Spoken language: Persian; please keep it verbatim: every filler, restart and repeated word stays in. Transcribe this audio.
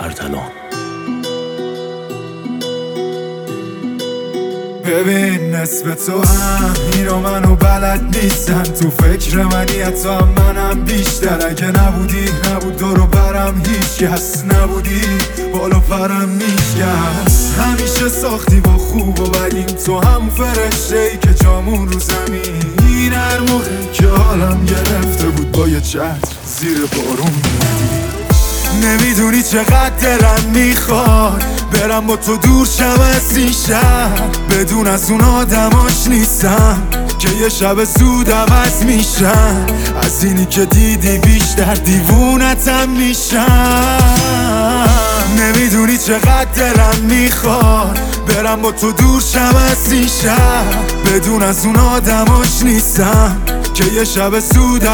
ارتلان. ببین نسبت تو هم اینو منو بلد نیستن، تو فکر منی حتی هم منم بیشتر. اگه نبودی نبود دورو برم هیچ کس، نبودی بالا پرم میشکست. همیشه ساختی با خوب و بدیم، تو هم فرشته ای که جامون رو زمین. هر موقع که حالم گرفته بود با یه چتر زیر بارون میدی. نمیدونی چقدر دلم میخواد برم با تو دور شم از این شهر، بدون از اون آدماش نیستم که یه شب زود عوض میشن. از اینی که دیدی بیشتر دیوونتم میشم. نمیدونی چقدر دلم میخواد برم با تو دور شم از این شهر، بدون از اون آدماش نیستم که یه شب زود